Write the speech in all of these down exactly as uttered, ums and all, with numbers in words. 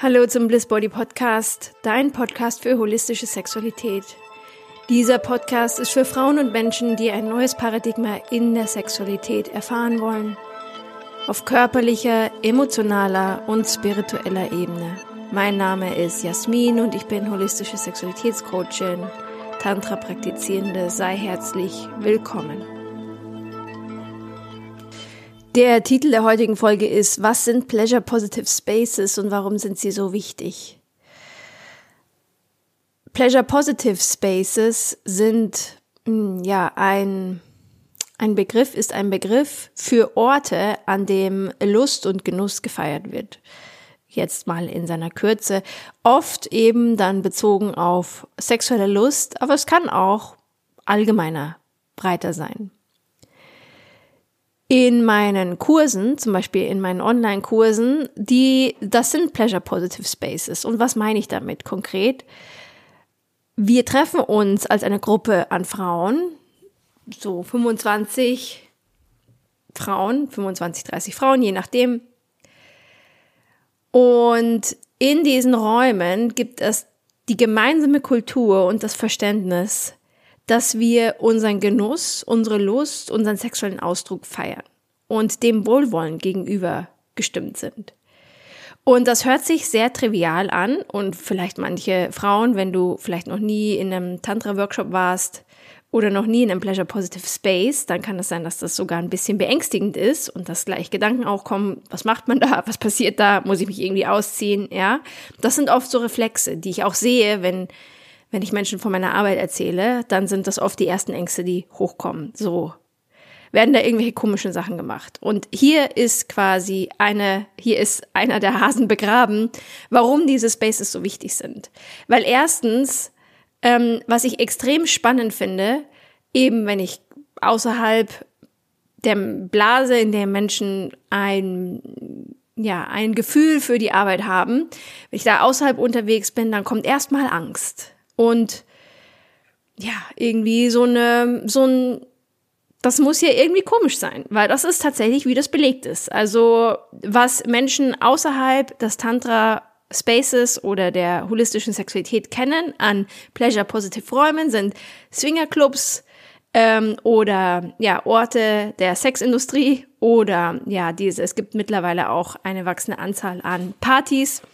Hallo zum Bliss Body Podcast, dein Podcast für holistische Sexualität. Dieser Podcast ist für Frauen und Menschen, die ein neues Paradigma in der Sexualität erfahren wollen. Auf körperlicher, emotionaler und spiritueller Ebene. Mein Name ist Jasmin und ich bin holistische Sexualitätscoachin, Tantra-Praktizierende. Sei herzlich willkommen. Der Titel der heutigen Folge ist: Was sind Pleasure Positive Spaces und warum sind sie so wichtig? Pleasure Positive Spaces sind ja ein ein Begriff ist ein Begriff für Orte, an dem Lust und Genuss gefeiert wird. Jetzt mal in seiner Kürze, oft eben dann bezogen auf sexuelle Lust, aber es kann auch allgemeiner, breiter sein. In meinen Kursen, zum Beispiel in meinen Online-Kursen, die, das sind Pleasure Positive Spaces. Und was meine ich damit konkret? Wir treffen uns als eine Gruppe an Frauen, so fünfundzwanzig Frauen, fünfundzwanzig, dreißig Frauen, je nachdem. Und in diesen Räumen gibt es die gemeinsame Kultur und das Verständnis, dass wir unseren Genuss, unsere Lust, unseren sexuellen Ausdruck feiern und dem Wohlwollen gegenüber gestimmt sind. Und das hört sich sehr trivial an und vielleicht manche Frauen, wenn du vielleicht noch nie in einem Tantra-Workshop warst oder noch nie in einem Pleasure Positive Space, dann kann es sein, dass das sogar ein bisschen beängstigend ist und dass gleich Gedanken auch kommen, was macht man da, was passiert da, muss ich mich irgendwie ausziehen, ja. Das sind oft so Reflexe, die ich auch sehe, wenn Wenn ich Menschen von meiner Arbeit erzähle, dann sind das oft die ersten Ängste, die hochkommen. So werden da irgendwelche komischen Sachen gemacht. Und hier ist quasi eine, hier ist einer der Hasen begraben, warum diese Spaces so wichtig sind. Weil erstens, ähm, was ich extrem spannend finde, eben wenn ich außerhalb der Blase, in der Menschen ein ja, ein Gefühl für die Arbeit haben, wenn ich da außerhalb unterwegs bin, dann kommt erstmal Angst. Und ja, irgendwie so eine, so ein, das muss ja irgendwie komisch sein, weil das ist tatsächlich, wie das belegt ist. Also was Menschen außerhalb des Tantra-Spaces oder der holistischen Sexualität kennen an Pleasure-Positive-Räumen sind Swingerclubs ähm, oder ja Orte der Sexindustrie oder ja diese. Es gibt mittlerweile auch eine wachsende Anzahl an Partys.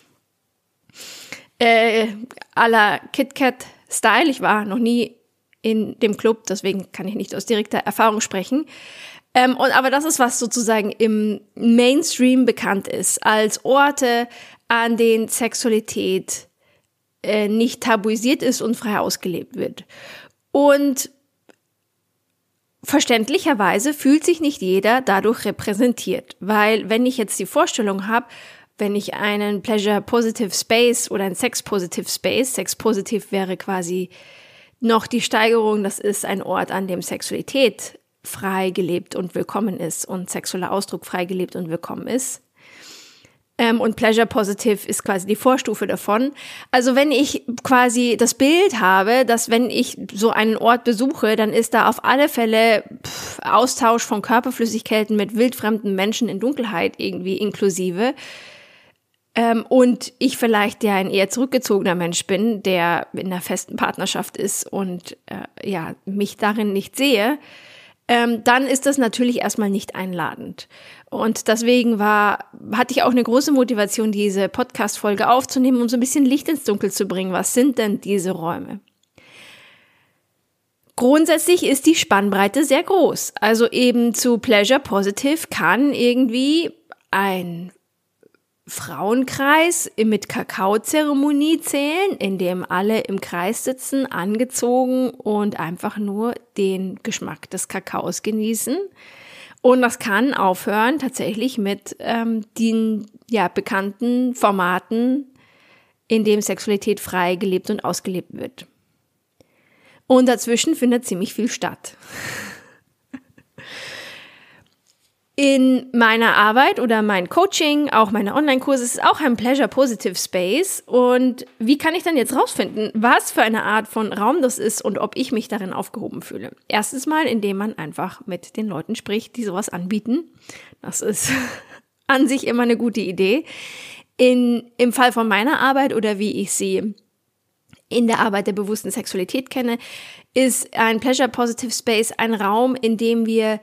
Äh, à la KitKat-Style. Ich war noch nie in dem Club, deswegen kann ich nicht aus direkter Erfahrung sprechen. Ähm, und, aber das ist, was sozusagen im Mainstream bekannt ist, als Orte, an denen Sexualität äh, nicht tabuisiert ist und frei ausgelebt wird. Und verständlicherweise fühlt sich nicht jeder dadurch repräsentiert, weil wenn ich jetzt die Vorstellung habe, wenn ich einen Pleasure Positive Space oder einen Sex Positive Space, Sex Positive wäre quasi noch die Steigerung, das ist ein Ort, an dem Sexualität frei gelebt und willkommen ist und sexueller Ausdruck frei gelebt und willkommen ist. Ähm, und Pleasure Positive ist quasi die Vorstufe davon. Also wenn ich quasi das Bild habe, dass wenn ich so einen Ort besuche, dann ist da auf alle Fälle pff, Austausch von Körperflüssigkeiten mit wildfremden Menschen in Dunkelheit irgendwie inklusive. Ähm, und ich vielleicht ja ein eher zurückgezogener Mensch bin, der in einer festen Partnerschaft ist und äh, ja mich darin nicht sehe, ähm, dann ist das natürlich erstmal nicht einladend. Und deswegen war, hatte ich auch eine große Motivation, diese Podcast-Folge aufzunehmen, um so ein bisschen Licht ins Dunkel zu bringen. Was sind denn diese Räume? Grundsätzlich ist die Spannbreite sehr groß. Also eben zu Pleasure Positive kann irgendwie ein Frauenkreis mit Kakaozeremonie zählen, in dem alle im Kreis sitzen, angezogen und einfach nur den Geschmack des Kakaos genießen. Und das kann aufhören tatsächlich mit ähm, den ja, bekannten Formaten, in dem Sexualität frei gelebt und ausgelebt wird. Und dazwischen findet ziemlich viel statt. In meiner Arbeit oder mein Coaching, auch meine Online-Kurse, ist auch ein Pleasure Positive Space. Und wie kann ich dann jetzt rausfinden, was für eine Art von Raum das ist und ob ich mich darin aufgehoben fühle? Erstens mal, indem man einfach mit den Leuten spricht, die sowas anbieten. Das ist an sich immer eine gute Idee. In, im Fall von meiner Arbeit oder wie ich sie in der Arbeit der bewussten Sexualität kenne, ist ein Pleasure Positive Space ein Raum, in dem wir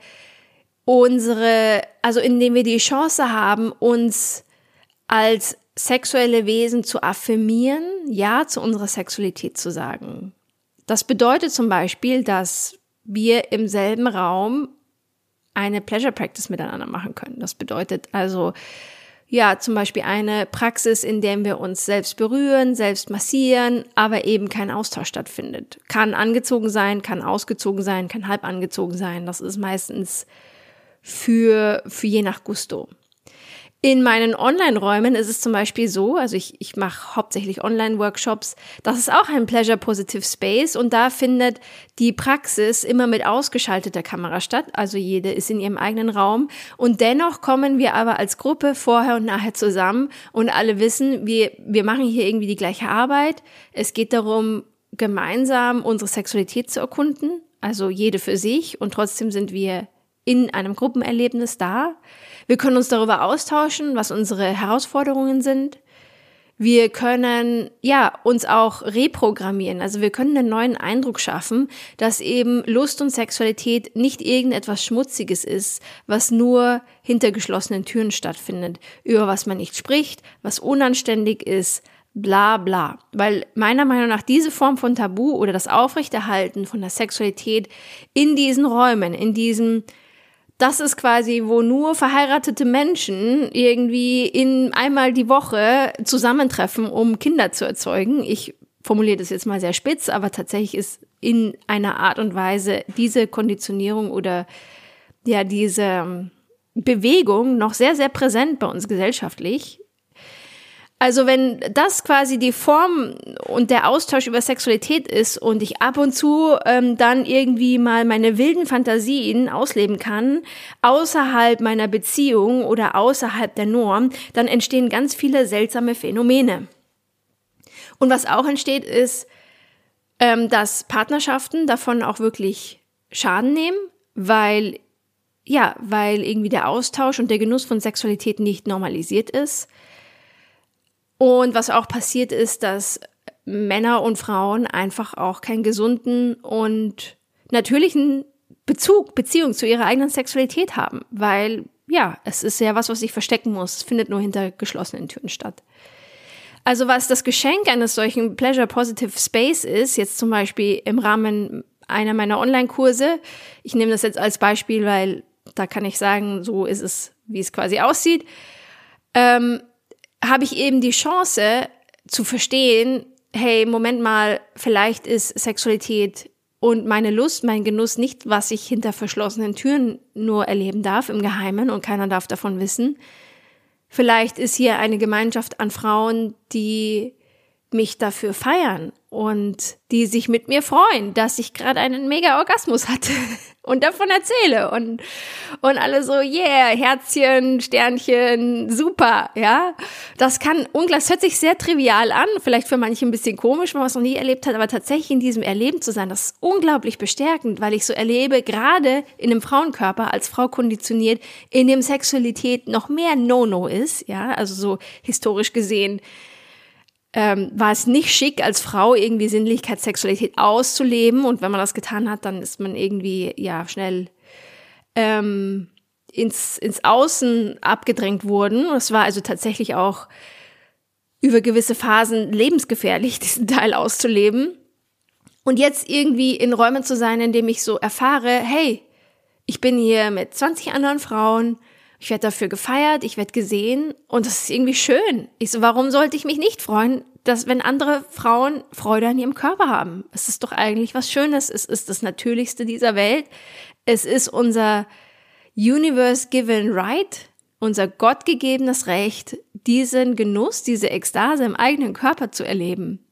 unsere, also in dem wir die Chance haben, uns als sexuelle Wesen zu affirmieren, ja zu unserer Sexualität zu sagen. Das bedeutet zum Beispiel, dass wir im selben Raum eine Pleasure Practice miteinander machen können. Das bedeutet also, ja, zum Beispiel eine Praxis, in der wir uns selbst berühren, selbst massieren, aber eben kein Austausch stattfindet. Kann angezogen sein, kann ausgezogen sein, kann halb angezogen sein. Das ist meistens für, für je nach Gusto. In meinen Online-Räumen ist es zum Beispiel so, also ich, ich mache hauptsächlich Online-Workshops, das ist auch ein Pleasure Positive Space und da findet die Praxis immer mit ausgeschalteter Kamera statt, also jede ist in ihrem eigenen Raum und dennoch kommen wir aber als Gruppe vorher und nachher zusammen und alle wissen, wir, wir machen hier irgendwie die gleiche Arbeit, es geht darum, gemeinsam unsere Sexualität zu erkunden, also jede für sich und trotzdem sind wir in einem Gruppenerlebnis da. Wir können uns darüber austauschen, was unsere Herausforderungen sind. Wir können, ja, uns auch reprogrammieren. Also wir können einen neuen Eindruck schaffen, dass eben Lust und Sexualität nicht irgendetwas Schmutziges ist, was nur hinter geschlossenen Türen stattfindet, über was man nicht spricht, was unanständig ist, bla bla. Weil meiner Meinung nach diese Form von Tabu oder das Aufrechterhalten von der Sexualität in diesen Räumen, in diesem Das ist quasi, wo nur verheiratete Menschen irgendwie in einmal die Woche zusammentreffen, um Kinder zu erzeugen. Ich formuliere das jetzt mal sehr spitz, aber tatsächlich ist in einer Art und Weise diese Konditionierung oder ja diese Bewegung noch sehr, sehr präsent bei uns gesellschaftlich. Also wenn das quasi die Form und der Austausch über Sexualität ist und ich ab und zu ähm, dann irgendwie mal meine wilden Fantasien ausleben kann, außerhalb meiner Beziehung oder außerhalb der Norm, dann entstehen ganz viele seltsame Phänomene. Und was auch entsteht, ist, ähm, dass Partnerschaften davon auch wirklich Schaden nehmen, weil, ja, weil irgendwie der Austausch und der Genuss von Sexualität nicht normalisiert ist. Und was auch passiert ist, dass Männer und Frauen einfach auch keinen gesunden und natürlichen Bezug, Beziehung zu ihrer eigenen Sexualität haben. Weil, ja, es ist ja was, was sich verstecken muss. Es findet nur hinter geschlossenen Türen statt. Also was das Geschenk eines solchen Pleasure Positive Space ist, jetzt zum Beispiel im Rahmen einer meiner Online-Kurse, ich nehme das jetzt als Beispiel, weil da kann ich sagen, so ist es, wie es quasi aussieht, ähm, habe ich eben die Chance zu verstehen, hey, Moment mal, vielleicht ist Sexualität und meine Lust, mein Genuss nicht, was ich hinter verschlossenen Türen nur erleben darf, im Geheimen und keiner darf davon wissen. Vielleicht ist hier eine Gemeinschaft an Frauen, die mich dafür feiern und die sich mit mir freuen, dass ich gerade einen Mega-Orgasmus hatte und davon erzähle und und alle so, yeah, Herzchen, Sternchen, super, ja. Das kann unglaublich, das hört sich sehr trivial an, vielleicht für manche ein bisschen komisch, wenn man es noch nie erlebt hat, aber tatsächlich in diesem Erleben zu sein, das ist unglaublich bestärkend, weil ich so erlebe, gerade in einem Frauenkörper, als Frau konditioniert, in dem Sexualität noch mehr No-No ist, ja, also so historisch gesehen, Ähm, war es nicht schick, als Frau irgendwie Sinnlichkeit, Sexualität auszuleben. Und wenn man das getan hat, dann ist man irgendwie ja schnell ähm, ins, ins Außen abgedrängt worden. Es war also tatsächlich auch über gewisse Phasen lebensgefährlich, diesen Teil auszuleben. Und jetzt irgendwie in Räumen zu sein, in dem ich so erfahre, hey, ich bin hier mit zwanzig anderen Frauen, ich werde dafür gefeiert, ich werde gesehen und das ist irgendwie schön. Ich so, warum sollte ich mich nicht freuen, dass wenn andere Frauen Freude an ihrem Körper haben? Es ist doch eigentlich was Schönes, es ist das Natürlichste dieser Welt. Es ist unser Universe-given right, unser gottgegebenes Recht, diesen Genuss, diese Ekstase im eigenen Körper zu erleben.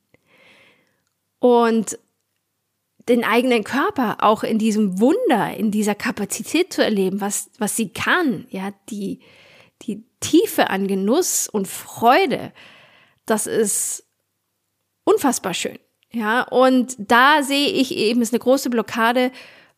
Und den eigenen Körper auch in diesem Wunder, in dieser Kapazität zu erleben, was, was sie kann, ja, die, die Tiefe an Genuss und Freude, das ist unfassbar schön, ja, und da sehe ich eben, ist eine große Blockade,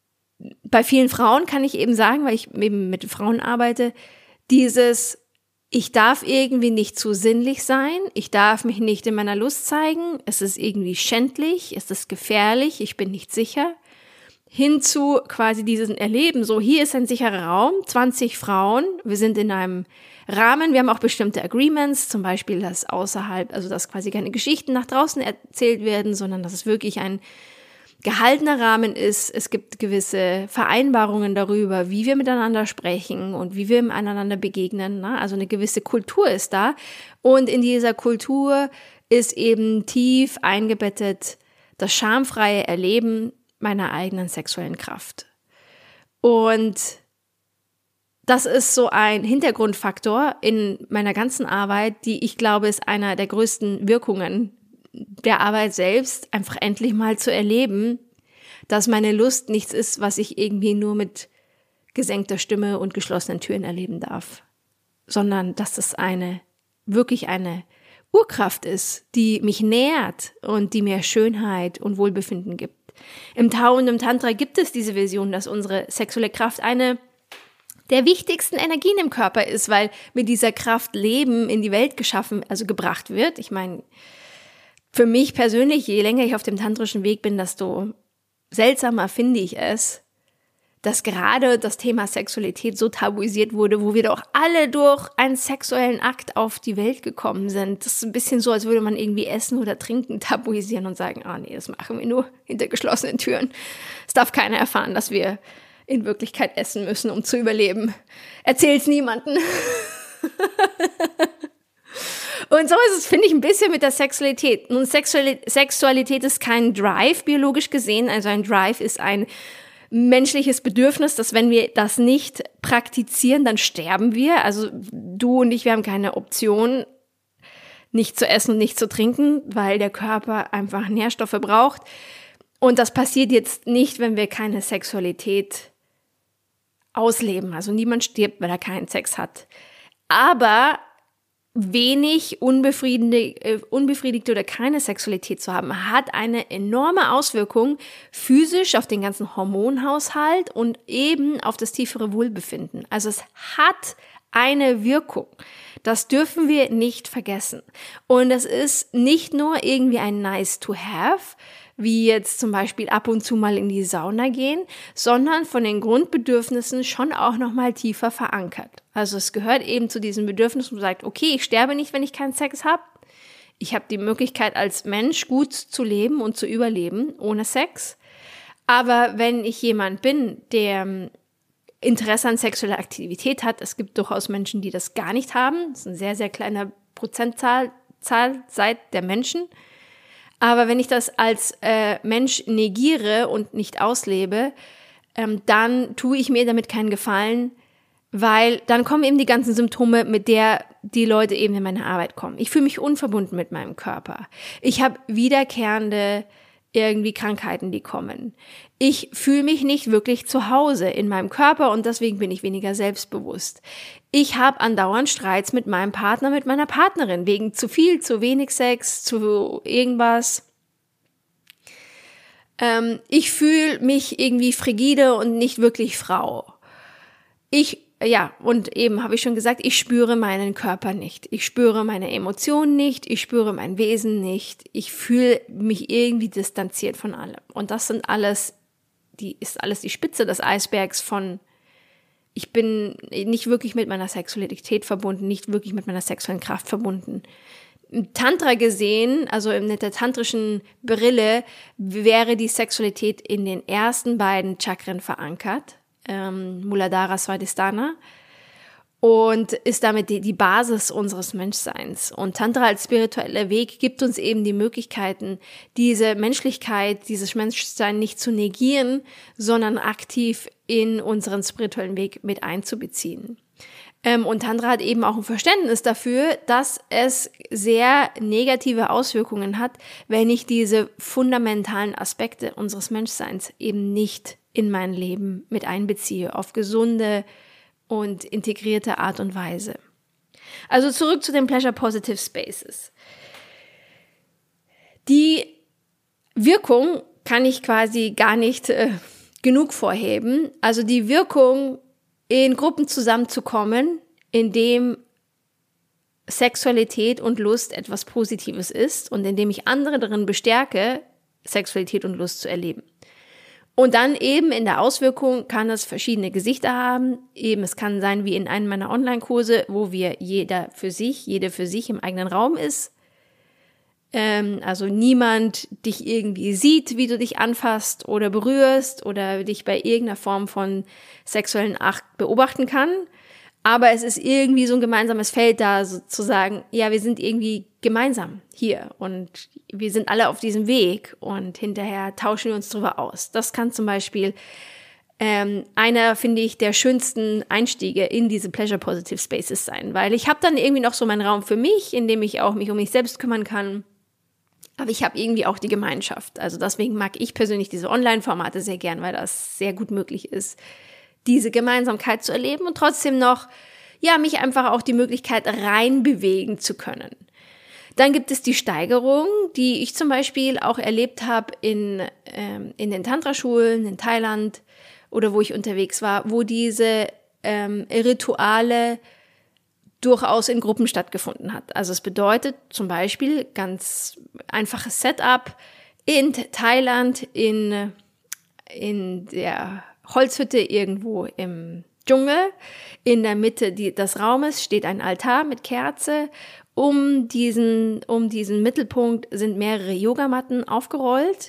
bei vielen Frauen kann ich eben sagen, weil ich eben mit Frauen arbeite, dieses, Ich darf irgendwie nicht zu sinnlich sein, ich darf mich nicht in meiner Lust zeigen, es ist irgendwie schändlich, es ist gefährlich, ich bin nicht sicher. Hinzu quasi diesen Erleben, so hier ist ein sicherer Raum, zwanzig Frauen, wir sind in einem Rahmen, wir haben auch bestimmte Agreements, zum Beispiel, dass außerhalb, also dass quasi keine Geschichten nach draußen erzählt werden, sondern dass es wirklich ein gehaltener Rahmen ist. Es gibt gewisse Vereinbarungen darüber, wie wir miteinander sprechen und wie wir einander begegnen. Ne? Also eine gewisse Kultur ist da. Und in dieser Kultur ist eben tief eingebettet das schamfreie Erleben meiner eigenen sexuellen Kraft. Und das ist so ein Hintergrundfaktor in meiner ganzen Arbeit, die ich glaube, ist einer der größten Wirkungen der Arbeit selbst, einfach endlich mal zu erleben, dass meine Lust nichts ist, was ich irgendwie nur mit gesenkter Stimme und geschlossenen Türen erleben darf, sondern dass es eine, wirklich eine Urkraft ist, die mich nährt und die mir Schönheit und Wohlbefinden gibt. Im Tao und im Tantra gibt es diese Vision, dass unsere sexuelle Kraft eine der wichtigsten Energien im Körper ist, weil mit dieser Kraft Leben in die Welt geschaffen, also gebracht wird. Ich meine, für mich persönlich, je länger ich auf dem tantrischen Weg bin, desto seltsamer finde ich es, dass gerade das Thema Sexualität so tabuisiert wurde, wo wir doch alle durch einen sexuellen Akt auf die Welt gekommen sind. Das ist ein bisschen so, als würde man irgendwie Essen oder Trinken tabuisieren und sagen, ah nee, das machen wir nur hinter geschlossenen Türen. Es darf keiner erfahren, dass wir in Wirklichkeit essen müssen, um zu überleben. Erzähl's niemanden. Und so ist es, finde ich, ein bisschen mit der Sexualität. Nun, Sexualität ist kein Drive, biologisch gesehen. Also ein Drive ist ein menschliches Bedürfnis, dass wenn wir das nicht praktizieren, dann sterben wir. Also du und ich, wir haben keine Option, nicht zu essen und nicht zu trinken, weil der Körper einfach Nährstoffe braucht. Und das passiert jetzt nicht, wenn wir keine Sexualität ausleben. Also niemand stirbt, weil er keinen Sex hat. Aber wenig unbefriedigte, unbefriedigte oder keine Sexualität zu haben, hat eine enorme Auswirkung physisch auf den ganzen Hormonhaushalt und eben auf das tiefere Wohlbefinden. Also es hat eine Wirkung. Das dürfen wir nicht vergessen. Und es ist nicht nur irgendwie ein nice to have, wie jetzt zum Beispiel ab und zu mal in die Sauna gehen, sondern von den Grundbedürfnissen schon auch nochmal tiefer verankert. Also es gehört eben zu diesen Bedürfnissen, wo man sagt, okay, ich sterbe nicht, wenn ich keinen Sex habe. Ich habe die Möglichkeit, als Mensch gut zu leben und zu überleben, ohne Sex. Aber wenn ich jemand bin, der Interesse an sexueller Aktivität hat, es gibt durchaus Menschen, die das gar nicht haben, das ist eine sehr, sehr kleine Prozentzahl Zahl seit der Menschen. Aber wenn ich das als äh, Mensch negiere und nicht auslebe, ähm, dann tue ich mir damit keinen Gefallen, weil dann kommen eben die ganzen Symptome, mit der die Leute eben in meine Arbeit kommen. Ich fühle mich unverbunden mit meinem Körper. Ich habe wiederkehrende irgendwie Krankheiten, die kommen. Ich fühle mich nicht wirklich zu Hause in meinem Körper und deswegen bin ich weniger selbstbewusst. Ich habe andauernd Streits mit meinem Partner, mit meiner Partnerin, wegen zu viel, zu wenig Sex, zu irgendwas. Ähm, ich fühle mich irgendwie frigide und nicht wirklich Frau. Ich Ja, und eben habe ich schon gesagt, ich spüre meinen Körper nicht. Ich spüre meine Emotionen nicht, ich spüre mein Wesen nicht. Ich fühle mich irgendwie distanziert von allem. Und das sind alles, die ist alles die Spitze des Eisbergs von, ich bin nicht wirklich mit meiner Sexualität verbunden, nicht wirklich mit meiner sexuellen Kraft verbunden. Im Tantra gesehen, also mit der tantrischen Brille, wäre die Sexualität in den ersten beiden Chakren verankert. Ähm, Muladhara Svadhisthana, und ist damit die, die Basis unseres Menschseins. Und Tantra als spiritueller Weg gibt uns eben die Möglichkeiten, diese Menschlichkeit, dieses Menschsein nicht zu negieren, sondern aktiv in unseren spirituellen Weg mit einzubeziehen. Ähm, und Tantra hat eben auch ein Verständnis dafür, dass es sehr negative Auswirkungen hat, wenn ich diese fundamentalen Aspekte unseres Menschseins eben nicht in mein Leben mit einbeziehe, auf gesunde und integrierte Art und Weise. Also zurück zu den Pleasure Positive Spaces. Die Wirkung kann ich quasi gar nicht äh, genug vorheben. Also die Wirkung, in Gruppen zusammenzukommen, in dem Sexualität und Lust etwas Positives ist und indem ich andere darin bestärke, Sexualität und Lust zu erleben. Und dann eben in der Auswirkung kann es verschiedene Gesichter haben. Eben, es kann sein wie in einem meiner Online-Kurse, wo wir jeder für sich, jede für sich im eigenen Raum ist. Ähm, also niemand dich irgendwie sieht, wie du dich anfasst oder berührst oder dich bei irgendeiner Form von sexuellen Akt beobachten kann. Aber es ist irgendwie so ein gemeinsames Feld da, sozusagen, ja, wir sind irgendwie gemeinsam hier und wir sind alle auf diesem Weg und hinterher tauschen wir uns drüber aus. Das kann zum Beispiel ähm, einer, finde ich, der schönsten Einstiege in diese Pleasure Positive Spaces sein, weil ich habe dann irgendwie noch so meinen Raum für mich, in dem ich auch mich um mich selbst kümmern kann, aber ich habe irgendwie auch die Gemeinschaft. Also deswegen mag ich persönlich diese Online-Formate sehr gern, weil das sehr gut möglich ist, diese Gemeinsamkeit zu erleben und trotzdem noch, ja, mich einfach auch die Möglichkeit reinbewegen zu können. Dann gibt es die Steigerung, die ich zum Beispiel auch erlebt habe in, ähm, in den Tantra-Schulen in Thailand oder wo ich unterwegs war, wo diese ähm, Rituale durchaus in Gruppen stattgefunden hat. Also es bedeutet zum Beispiel ganz einfaches Setup in Thailand, in, in der Holzhütte irgendwo im Dschungel. In der Mitte die, des Raumes steht ein Altar mit Kerze. Um diesen, um diesen Mittelpunkt sind mehrere Yogamatten aufgerollt,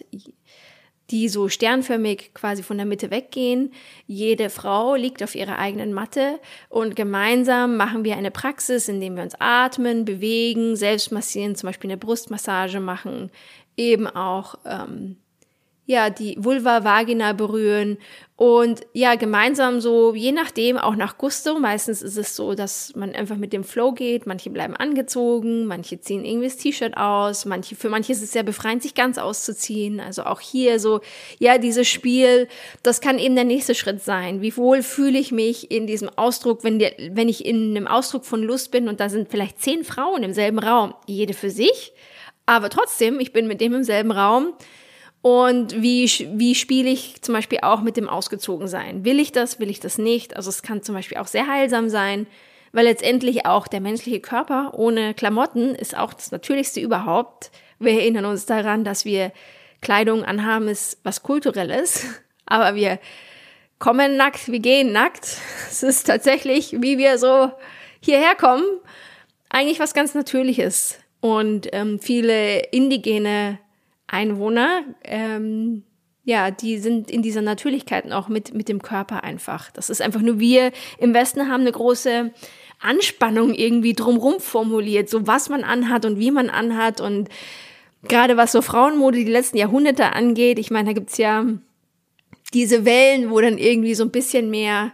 die so sternförmig quasi von der Mitte weggehen. Jede Frau liegt auf ihrer eigenen Matte und gemeinsam machen wir eine Praxis, indem wir uns atmen, bewegen, selbst massieren, zum Beispiel eine Brustmassage machen, eben auch ähm, ja die Vulva, Vagina berühren und ja gemeinsam so, je nachdem, auch nach Gusto. Meistens ist es so, dass man einfach mit dem Flow geht. Manche bleiben angezogen, manche ziehen irgendwie das T-Shirt aus, manche für manche ist es sehr befreiend, sich ganz auszuziehen. Also auch hier so, ja, dieses Spiel, das kann eben der nächste Schritt sein. Wie wohl fühle ich mich in diesem Ausdruck, wenn, der, wenn ich in einem Ausdruck von Lust bin und da sind vielleicht zehn Frauen im selben Raum, jede für sich, aber trotzdem, ich bin mit dem im selben Raum. Und wie, wie spiele ich zum Beispiel auch mit dem Ausgezogensein? Will ich das, will ich das nicht? Also es kann zum Beispiel auch sehr heilsam sein, weil letztendlich auch der menschliche Körper ohne Klamotten ist auch das Natürlichste überhaupt. Wir erinnern uns daran, dass wir Kleidung anhaben, ist was Kulturelles, aber wir kommen nackt, wir gehen nackt. Es ist tatsächlich, wie wir so hierher kommen, eigentlich was ganz Natürliches. Und ähm, viele indigene Einwohner, ähm, ja, die sind in dieser Natürlichkeit auch mit mit dem Körper einfach. Das ist einfach nur, wir im Westen haben eine große Anspannung irgendwie drumrum formuliert, so was man anhat und wie man anhat und gerade was so Frauenmode die letzten Jahrhunderte angeht, ich meine, da gibt's ja diese Wellen, wo dann irgendwie so ein bisschen mehr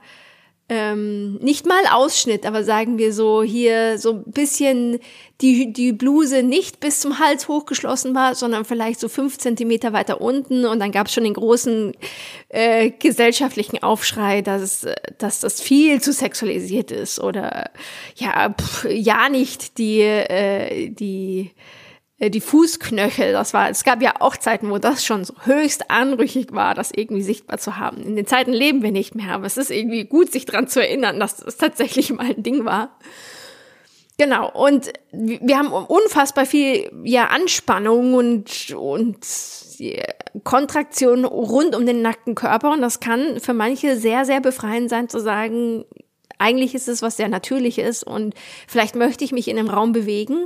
Ähm, nicht mal Ausschnitt, aber sagen wir so hier so ein bisschen die die Bluse nicht bis zum Hals hochgeschlossen war, sondern vielleicht so fünf Zentimeter weiter unten und dann gab es schon den großen äh, gesellschaftlichen Aufschrei, dass dass das viel zu sexualisiert ist oder ja pff, ja nicht die äh, die die Fußknöchel, das war, es gab ja auch Zeiten, wo das schon so höchst anrüchig war, das irgendwie sichtbar zu haben. In den Zeiten leben wir nicht mehr, aber es ist irgendwie gut, sich dran zu erinnern, dass das tatsächlich mal ein Ding war. Genau, und wir haben unfassbar viel ja Anspannung und, und Kontraktion rund um den nackten Körper und das kann für manche sehr, sehr befreiend sein, zu sagen, eigentlich ist es was sehr Natürliches und vielleicht möchte ich mich in einem Raum bewegen,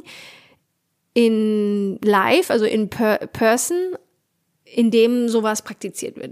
in live, also in per person, in dem sowas praktiziert wird.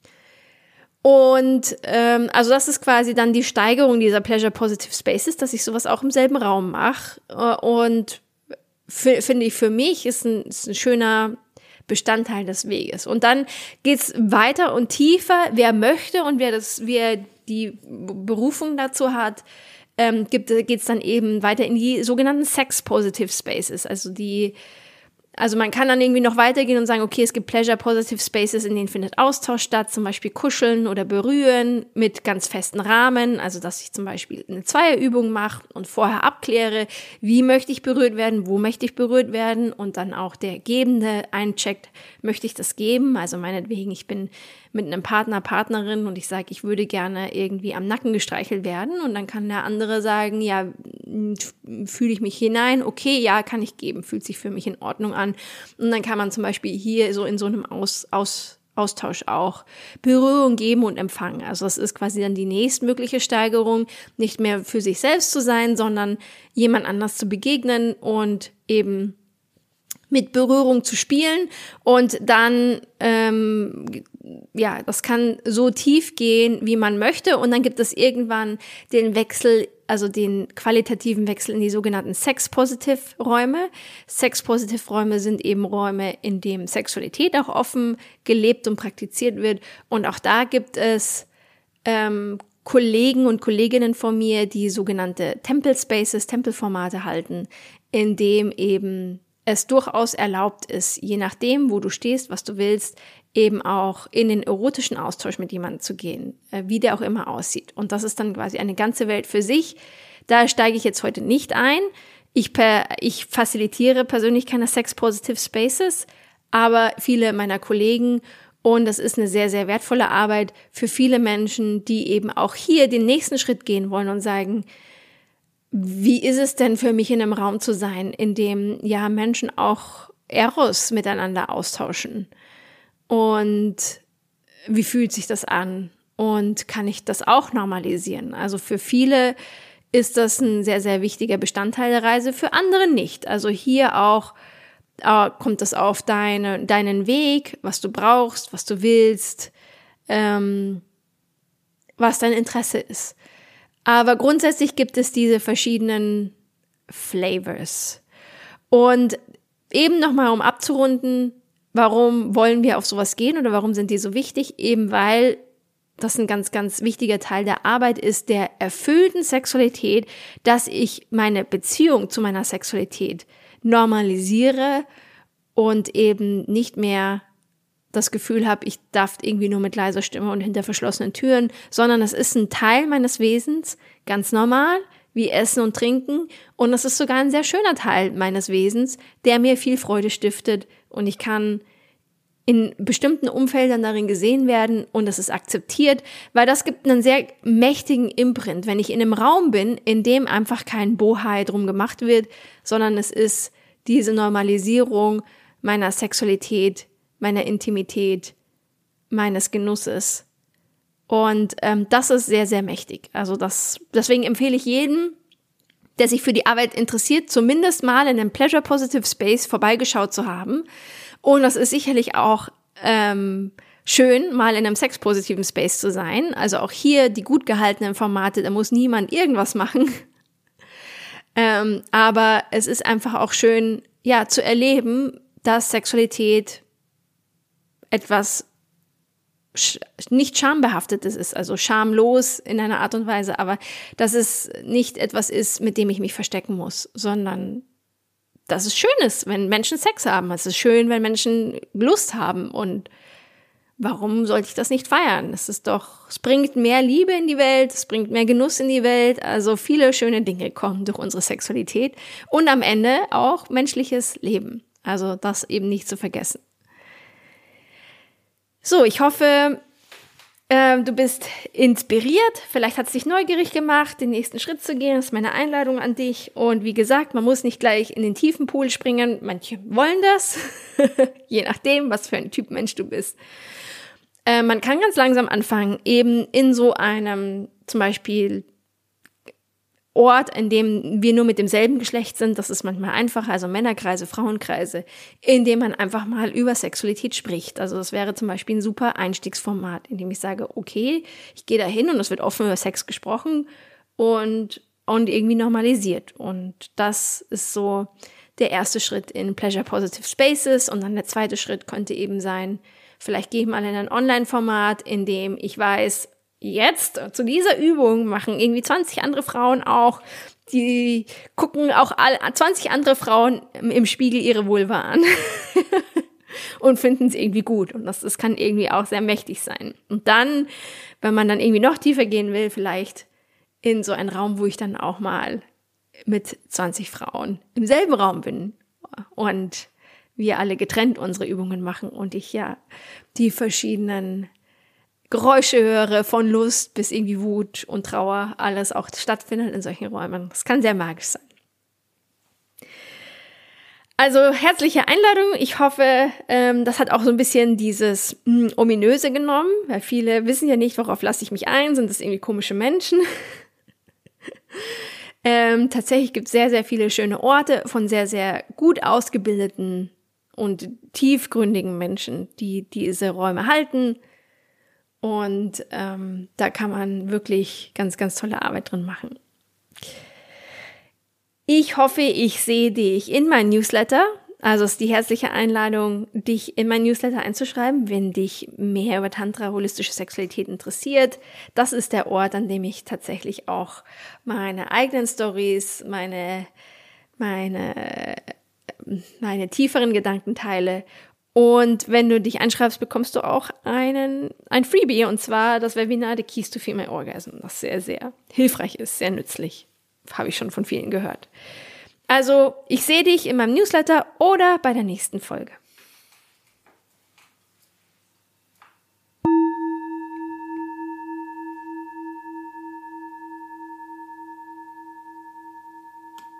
Und ähm, also das ist quasi dann die Steigerung dieser Pleasure Positive Spaces, dass ich sowas auch im selben Raum mache. Und f- finde ich für mich ist ein, ist ein schöner Bestandteil des Weges. Und dann geht's weiter und tiefer, wer möchte und wer das, wer die Berufung dazu hat, Ähm, gibt, geht's dann eben weiter in die sogenannten Sex-Positive Spaces, also die, also man kann dann irgendwie noch weitergehen und sagen, okay, es gibt Pleasure-Positive Spaces, in denen findet Austausch statt, zum Beispiel Kuscheln oder Berühren mit ganz festen Rahmen, also dass ich zum Beispiel eine Zweierübung mache und vorher abkläre, wie möchte ich berührt werden, wo möchte ich berührt werden und dann auch der Gebende eincheckt, möchte ich das geben, also meinetwegen, ich bin mit einem Partner, Partnerin und ich sage, ich würde gerne irgendwie am Nacken gestreichelt werden und dann kann der andere sagen, ja, fühle ich mich hinein, okay, ja, kann ich geben, fühlt sich für mich in Ordnung an und dann kann man zum Beispiel hier so in so einem Aus, Aus, Austausch auch Berührung geben und empfangen. Also das ist quasi dann die nächstmögliche Steigerung, nicht mehr für sich selbst zu sein, sondern jemand anders zu begegnen und eben mit Berührung zu spielen und dann, ähm, ja, das kann so tief gehen, wie man möchte und dann gibt es irgendwann den Wechsel, also den qualitativen Wechsel in die sogenannten Sex-Positive-Räume. Sex-Positive-Räume sind eben Räume, in denen Sexualität auch offen gelebt und praktiziert wird und auch da gibt es ähm, Kollegen und Kolleginnen von mir, die sogenannte Temple Spaces, Tempelformate halten, in dem eben es durchaus erlaubt ist, je nachdem, wo du stehst, was du willst, eben auch in den erotischen Austausch mit jemandem zu gehen, wie der auch immer aussieht. Und das ist dann quasi eine ganze Welt für sich. Da steige ich jetzt heute nicht ein. Ich, per, ich facilitiere persönlich keine Sex-Positive Spaces, aber viele meiner Kollegen und das ist eine sehr, sehr wertvolle Arbeit für viele Menschen, die eben auch hier den nächsten Schritt gehen wollen und sagen, wie ist es denn für mich in einem Raum zu sein, in dem ja Menschen auch Eros miteinander austauschen? Und wie fühlt sich das an? Und kann ich das auch normalisieren? Also für viele ist das ein sehr, sehr wichtiger Bestandteil der Reise, für andere nicht. Also hier auch äh, kommt es auf deine, deinen Weg, was du brauchst, was du willst, ähm, was dein Interesse ist. Aber grundsätzlich gibt es diese verschiedenen Flavors. Und eben nochmal, um abzurunden, warum wollen wir auf sowas gehen oder warum sind die so wichtig? Eben weil das ein ganz, ganz wichtiger Teil der Arbeit ist, der erfüllten Sexualität, dass ich meine Beziehung zu meiner Sexualität normalisiere und eben nicht mehr das Gefühl habe, ich darf irgendwie nur mit leiser Stimme und hinter verschlossenen Türen, sondern es ist ein Teil meines Wesens, ganz normal, wie Essen und Trinken. Und es ist sogar ein sehr schöner Teil meines Wesens, der mir viel Freude stiftet. Und ich kann in bestimmten Umfeldern darin gesehen werden und es ist akzeptiert, weil das gibt einen sehr mächtigen Imprint, wenn ich in einem Raum bin, in dem einfach kein Bohai drum gemacht wird, sondern es ist diese Normalisierung meiner Sexualität, meiner Intimität, meines Genusses. Und ähm, das ist sehr, sehr mächtig. Also das, deswegen empfehle ich jedem, der sich für die Arbeit interessiert, zumindest mal in einem Pleasure Positive Space vorbeigeschaut zu haben. Und das ist sicherlich auch ähm, schön, mal in einem sexpositiven Space zu sein. Also auch hier die gut gehaltenen Formate, da muss niemand irgendwas machen. ähm, aber es ist einfach auch schön, ja, zu erleben, dass Sexualität etwas sch- nicht schambehaftetes ist, also schamlos in einer Art und Weise, aber dass es nicht etwas ist, mit dem ich mich verstecken muss, sondern dass es schön ist, wenn Menschen Sex haben. Es ist schön, wenn Menschen Lust haben und warum sollte ich das nicht feiern? Es ist doch, es bringt mehr Liebe in die Welt, es bringt mehr Genuss in die Welt, also viele schöne Dinge kommen durch unsere Sexualität und am Ende auch menschliches Leben, also das eben nicht zu vergessen. So, ich hoffe, äh, du bist inspiriert. Vielleicht hat es dich neugierig gemacht, den nächsten Schritt zu gehen. Das ist meine Einladung an dich. Und wie gesagt, man muss nicht gleich in den tiefen Pool springen. Manche wollen das, je nachdem, was für ein Typ Mensch du bist. Äh, man kann ganz langsam anfangen, eben in so einem zum Beispiel Ort, in dem wir nur mit demselben Geschlecht sind, das ist manchmal einfacher, also Männerkreise, Frauenkreise, in dem man einfach mal über Sexualität spricht. Also das wäre zum Beispiel ein super Einstiegsformat, in dem ich sage, okay, ich gehe da hin und es wird offen über Sex gesprochen und, und irgendwie normalisiert. Und das ist so der erste Schritt in Pleasure Positive Spaces und dann der zweite Schritt könnte eben sein, vielleicht gehe ich mal in ein Online-Format, in dem ich weiß, jetzt zu dieser Übung machen irgendwie zwanzig andere Frauen auch, die gucken auch alle, zwanzig andere Frauen im Spiegel ihre Vulva an und finden es irgendwie gut. Und das, das kann irgendwie auch sehr mächtig sein. Und dann, wenn man dann irgendwie noch tiefer gehen will, vielleicht in so einen Raum, wo ich dann auch mal mit zwanzig Frauen im selben Raum bin und wir alle getrennt unsere Übungen machen und ich ja die verschiedenen Geräusche höre, von Lust bis irgendwie Wut und Trauer, alles auch stattfindet in solchen Räumen. Das kann sehr magisch sein. Also herzliche Einladung. Ich hoffe, ähm, das hat auch so ein bisschen dieses mh, Ominöse genommen, weil viele wissen ja nicht, worauf lasse ich mich ein, sind das irgendwie komische Menschen. ähm, tatsächlich gibt es sehr, sehr viele schöne Orte von sehr, sehr gut ausgebildeten und tiefgründigen Menschen, die diese Räume halten. Und ähm, da kann man wirklich ganz, ganz tolle Arbeit drin machen. Ich hoffe, ich sehe dich in meinem Newsletter. Also es ist die herzliche Einladung, dich in mein Newsletter einzuschreiben, wenn dich mehr über Tantra, holistische Sexualität interessiert. Das ist der Ort, an dem ich tatsächlich auch meine eigenen Stories, meine, meine, meine tieferen Gedanken teile. Und wenn du dich einschreibst, bekommst du auch einen, ein Freebie, und zwar das Webinar The Keys to Female Orgasm, das sehr, sehr hilfreich ist, sehr nützlich. Habe ich schon von vielen gehört. Also, ich sehe dich in meinem Newsletter oder bei der nächsten Folge.